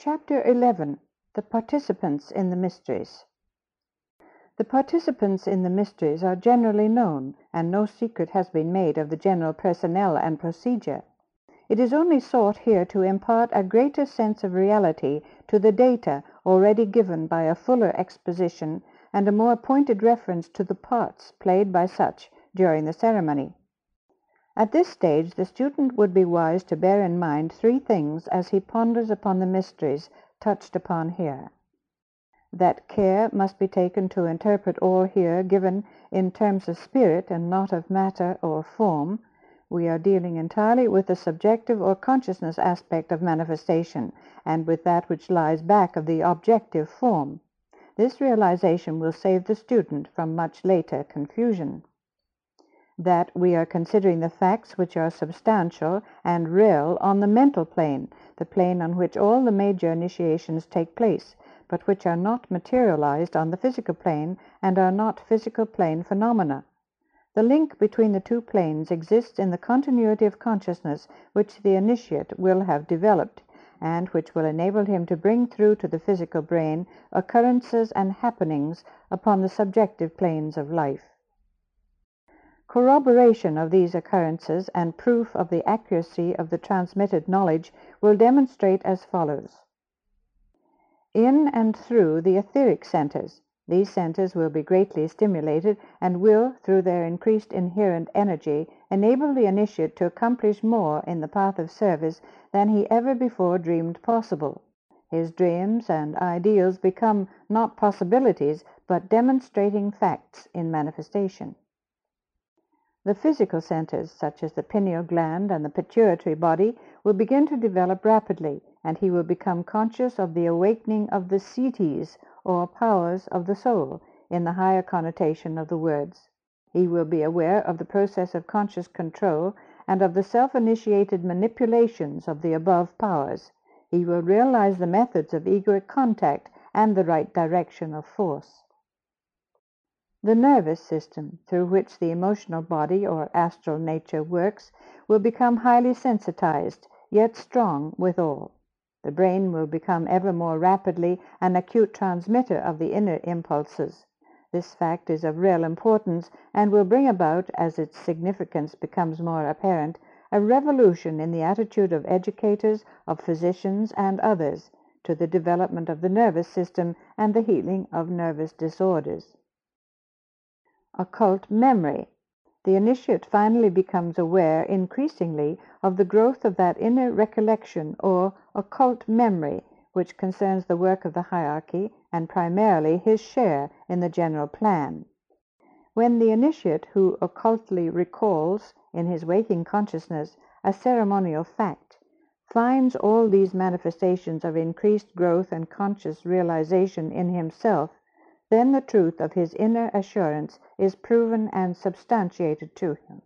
Chapter 11. The Participants in the Mysteries. The participants in the mysteries are generally known, and no secret has been made of the general personnel and procedure. It is only sought here to impart a greater sense of reality to the data already given by a fuller exposition and a more pointed reference to the parts played by such during the ceremony. At this stage the student would be wise to bear in mind three things as he ponders upon the mysteries touched upon here. That care must be taken to interpret all here given in terms of spirit and not of matter or form. We are dealing entirely with the subjective or consciousness aspect of manifestation, and with that which lies back of the objective form. This realization will save the student from much later confusion. That we are considering the facts which are substantial and real on the mental plane, the plane on which all the major initiations take place, but which are not materialized on the physical plane and are not physical plane phenomena. The link between the two planes exists in the continuity of consciousness which the initiate will have developed, and which will enable him to bring through to the physical brain occurrences and happenings upon the subjective planes of life. Corroboration of these occurrences and proof of the accuracy of the transmitted knowledge will demonstrate as follows. In and through the etheric centers, these centers will be greatly stimulated and will, through their increased inherent energy, enable the initiate to accomplish more in the path of service than he ever before dreamed possible. His dreams and ideals become not possibilities, but demonstrating facts in manifestation. The physical centers, such as the pineal gland and the pituitary body, will begin to develop rapidly, and he will become conscious of the awakening of the siddhis, or powers of the soul, in the higher connotation of the words. He will be aware of the process of conscious control and of the self-initiated manipulations of the above powers. He will realize the methods of egoic contact and the right direction of force. The nervous system, through which the emotional body or astral nature works, will become highly sensitized, yet strong withal. The brain will become ever more rapidly an acute transmitter of the inner impulses. This fact is of real importance and will bring about, as its significance becomes more apparent, a revolution in the attitude of educators, of physicians, and others to the development of the nervous system and the healing of nervous disorders. Occult memory. The initiate finally becomes aware increasingly of the growth of that inner recollection or occult memory which concerns the work of the hierarchy and primarily his share in the general plan. When the initiate who occultly recalls in his waking consciousness a ceremonial fact finds all these manifestations of increased growth and conscious realization in himself, then the truth of his inner assurance is proven and substantiated to him.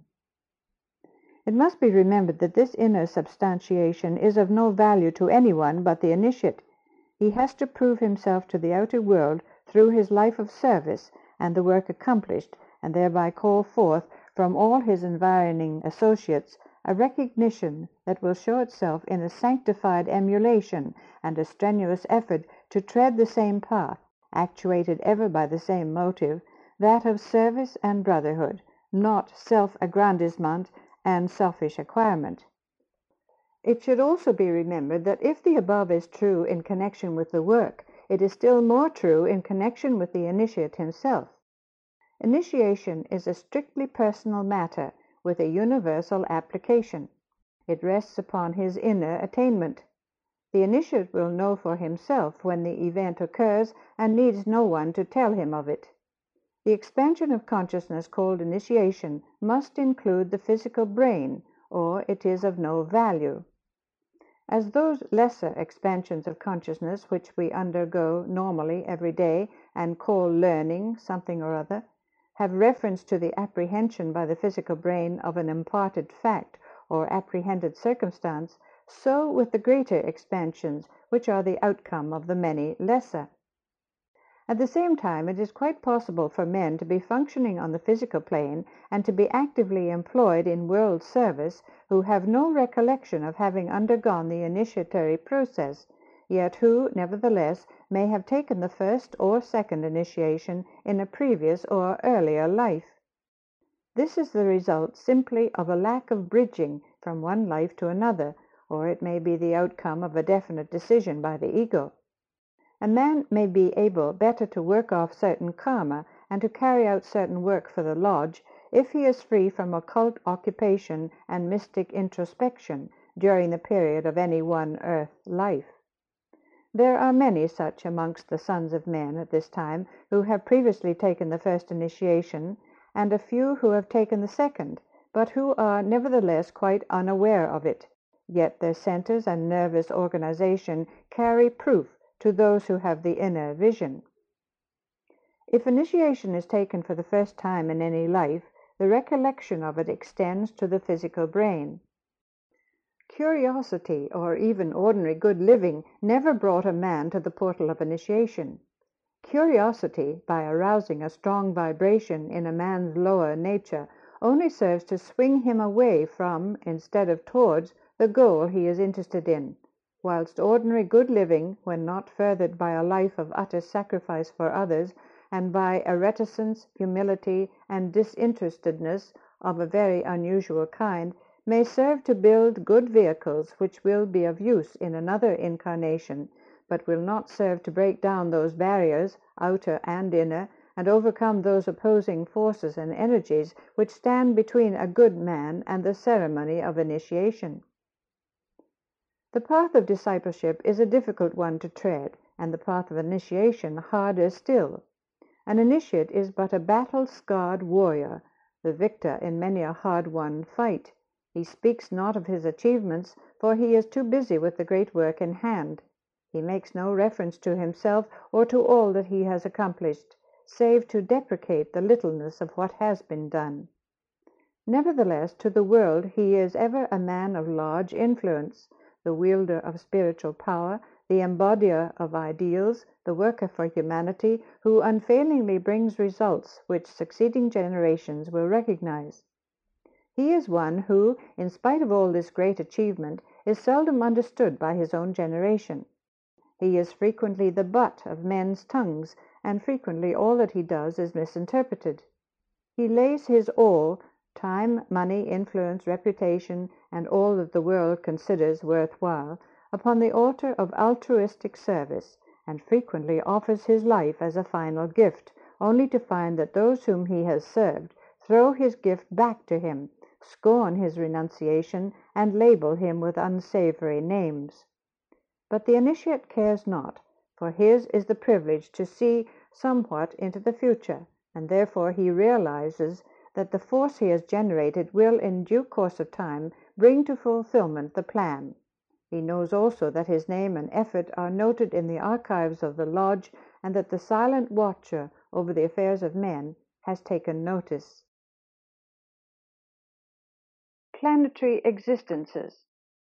It must be remembered that this inner substantiation is of no value to anyone but the initiate. He has to prove himself to the outer world through his life of service and the work accomplished, and thereby call forth from all his environing associates a recognition that will show itself in a sanctified emulation and a strenuous effort to tread the same path, actuated ever by the same motive, that of service and brotherhood, not self-aggrandizement and selfish acquirement. It should also be remembered that if the above is true in connection with the work, it is still more true in connection with the initiate himself. Initiation is a strictly personal matter with a universal application. It rests upon his inner attainment. The initiate will know for himself when the event occurs and needs no one to tell him of it. The expansion of consciousness called initiation must include the physical brain, or it is of no value. As those lesser expansions of consciousness which we undergo normally every day and call learning something or other, have reference to the apprehension by the physical brain of an imparted fact or apprehended circumstance, so with the greater expansions which are the outcome of the many lesser. At the same time, it is quite possible for men to be functioning on the physical plane and to be actively employed in world service who have no recollection of having undergone the initiatory process, yet who, nevertheless, may have taken the first or second initiation in a previous or earlier life. This is the result simply of a lack of bridging from one life to another, or it may be the outcome of a definite decision by the ego. A man may be able better to work off certain karma and to carry out certain work for the lodge if he is free from occult occupation and mystic introspection during the period of any one earth life. There are many such amongst the sons of men at this time who have previously taken the first initiation, and a few who have taken the second, but who are nevertheless quite unaware of it, yet their centers and nervous organization carry proof to those who have the inner vision. If initiation is taken for the first time in any life, the recollection of it extends to the physical brain. Curiosity, or even ordinary good living, never brought a man to the portal of initiation. Curiosity, by arousing a strong vibration in a man's lower nature, only serves to swing him away from, instead of towards, the goal he is interested in, whilst ordinary good living, when not furthered by a life of utter sacrifice for others, and by a reticence, humility, and disinterestedness of a very unusual kind, may serve to build good vehicles which will be of use in another incarnation, but will not serve to break down those barriers, outer and inner, and overcome those opposing forces and energies which stand between a good man and the ceremony of initiation. The path of discipleship is a difficult one to tread, and the path of initiation harder still. An initiate is but a battle-scarred warrior, the victor in many a hard-won fight. He speaks not of his achievements, for he is too busy with the great work in hand. He makes no reference to himself or to all that he has accomplished, save to deprecate the littleness of what has been done. Nevertheless, to the world he is ever a man of large influence, the wielder of spiritual power, the embodier of ideals, the worker for humanity, who unfailingly brings results which succeeding generations will recognize. He is one who, in spite of all this great achievement, is seldom understood by his own generation. He is frequently the butt of men's tongues, and frequently all that he does is misinterpreted. He lays his all, time, money, influence, reputation, and all that the world considers worthwhile, upon the altar of altruistic service, and frequently offers his life as a final gift, only to find that those whom he has served throw his gift back to him, scorn his renunciation, and label him with unsavory names. But the initiate cares not, for his is the privilege to see somewhat into the future, and therefore he realizes that the force he has generated will in due course of time bring to fulfillment the plan. He knows also that his name and effort are noted in the archives of the lodge, and that the silent watcher over the affairs of men has taken notice. Planetary existences.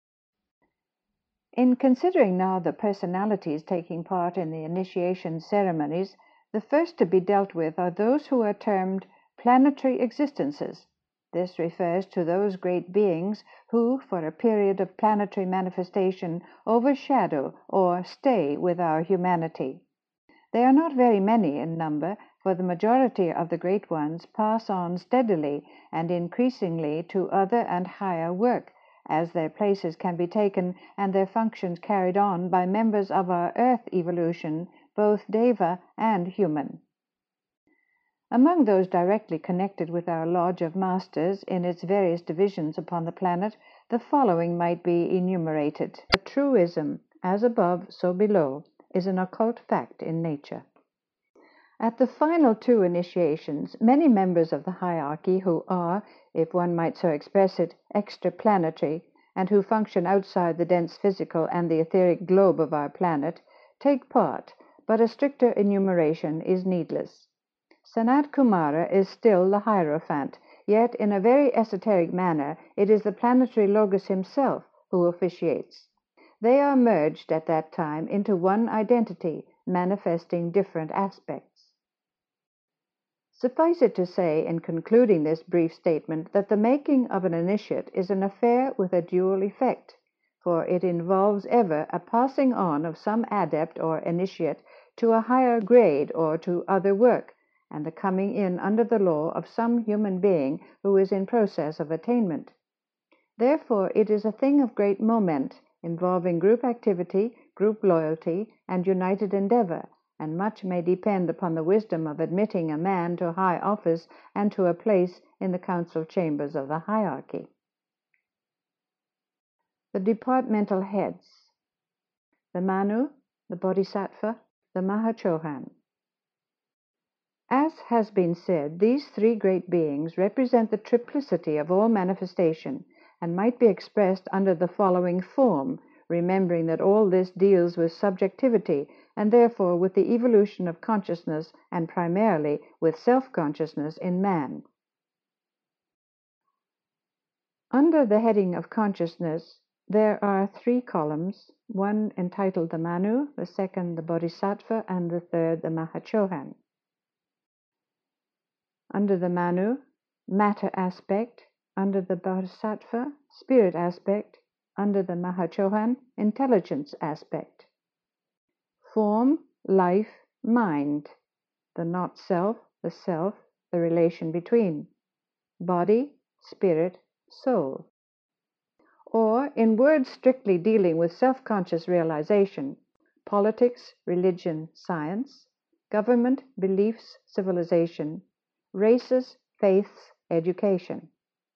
In considering now the personalities taking part in the initiation ceremonies, the first to be dealt with are those who are termed planetary existences. This refers to those great beings who, for a period of planetary manifestation, overshadow or stay with our humanity. They are not very many in number, for the majority of the great ones pass on steadily and increasingly to other and higher work, as their places can be taken and their functions carried on by members of our earth evolution, both Deva and human. Among those directly connected with our Lodge of Masters in its various divisions upon the planet, the following might be enumerated. A truism, as above, so below, is an occult fact in nature. At the final two initiations, many members of the hierarchy who are, if one might so express it, extraplanetary, and who function outside the dense physical and the etheric globe of our planet, take part, but a stricter enumeration is needless. Sanat Kumara is still the Hierophant, yet in a very esoteric manner it is the planetary Logos himself who officiates. They are merged at that time into one identity, manifesting different aspects. Suffice it to say, in concluding this brief statement, that the making of an initiate is an affair with a dual effect, for it involves ever a passing on of some adept or initiate to a higher grade or to other work, and the coming in under the law of some human being who is in process of attainment. Therefore it is a thing of great moment, involving group activity, group loyalty, and united endeavor, and much may depend upon the wisdom of admitting a man to high office and to a place in the council chambers of the hierarchy. The departmental heads: the Manu, the Bodhisattva, the Mahachohan. As has been said, these three great beings represent the triplicity of all manifestation, and might be expressed under the following form, remembering that all this deals with subjectivity, and therefore with the evolution of consciousness, and primarily with self-consciousness in man. Under the heading of consciousness, there are three columns, one entitled the Manu, the second the Bodhisattva, and the third the Mahachohan. Under the Manu, matter aspect; under the Bodhisattva, spirit aspect; under the Mahachohan, intelligence aspect. Form, life, mind; the not-self, the relation between; body, spirit, soul. Or, in words strictly dealing with self-conscious realization, politics, religion, science; government, beliefs, civilization; races, faiths, education.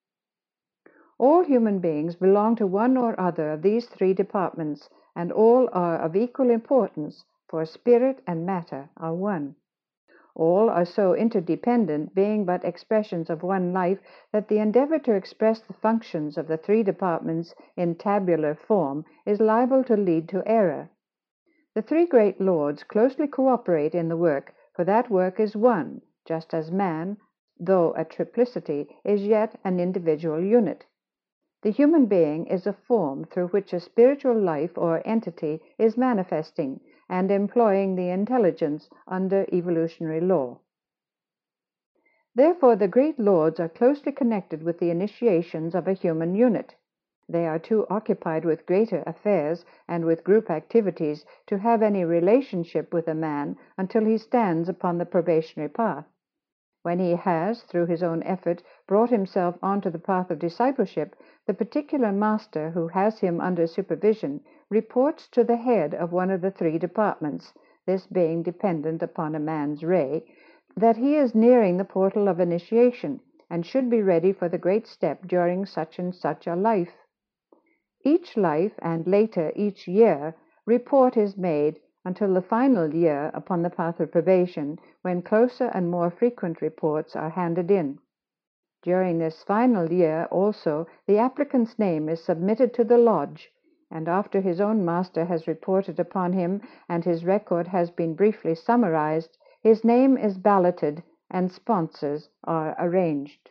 All human beings belong to one or other of these three departments, and all are of equal importance, for spirit and matter are one. All are so interdependent, being but expressions of one life, that the endeavor to express the functions of the three departments in tabular form is liable to lead to error. The three great lords closely cooperate in the work, for that work is one, just as man, though a triplicity, is yet an individual unit. The human being is a form through which a spiritual life or entity is manifesting and employing the intelligence under evolutionary law. Therefore, the great lords are closely connected with the initiations of a human unit. They are too occupied with greater affairs and with group activities to have any relationship with a man until he stands upon the probationary path. When he has, through his own effort, brought himself onto the path of discipleship, the particular master who has him under supervision reports to the head of one of the three departments, this being dependent upon a man's ray, that he is nearing the portal of initiation, and should be ready for the great step during such and such a life. Each life, and later each year, report is made until the final year upon the path of probation, when closer and more frequent reports are handed in. During this final year also the applicant's name is submitted to the lodge, and after his own master has reported upon him and his record has been briefly summarized, his name is balloted and sponsors are arranged.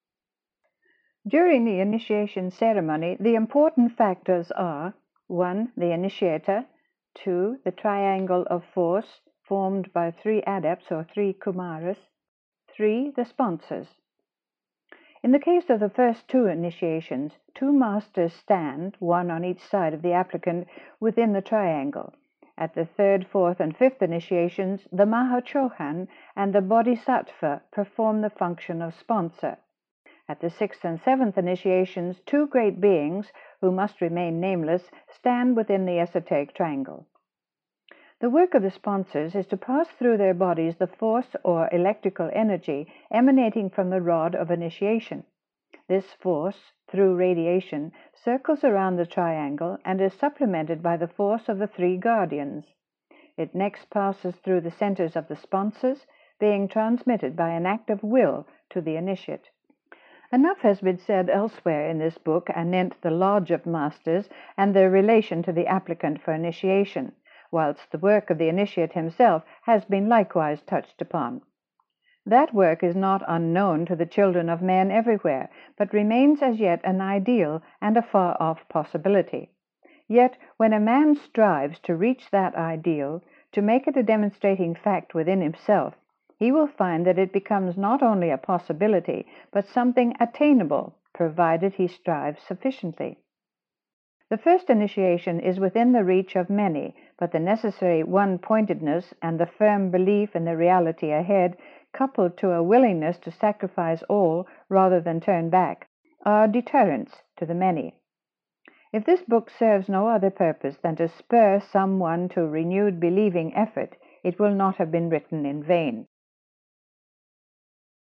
During the initiation ceremony, the important factors are 1. The initiator; 2. The triangle of force formed by 3 adepts or 3 kumaras; 3. The sponsors. In the case of the first 2 initiations, 2 masters stand, one on each side of the applicant, within the triangle. At the 3rd, 4th, and 5th initiations, the Mahachohan and the Bodhisattva perform the function of sponsor. At the 6th and 7th initiations, 2 great beings, who must remain nameless, stand within the esoteric triangle. The work of the sponsors is to pass through their bodies the force or electrical energy emanating from the rod of initiation. This force, through radiation, circles around the triangle and is supplemented by the force of the 3 guardians. It next passes through the centers of the sponsors, being transmitted by an act of will to the initiate. Enough has been said elsewhere in this book anent the Lodge of Masters and their relation to the applicant for initiation, whilst the work of the initiate himself has been likewise touched upon. That work is not unknown to the children of men everywhere, but remains as yet an ideal and a far-off possibility. Yet, when a man strives to reach that ideal, to make it a demonstrating fact within himself, he will find that it becomes not only a possibility, but something attainable, provided he strives sufficiently. The first initiation is within the reach of many, but the necessary one-pointedness and the firm belief in the reality ahead, coupled to a willingness to sacrifice all rather than turn back, are deterrents to the many. If this book serves no other purpose than to spur someone to renewed believing effort, it will not have been written in vain.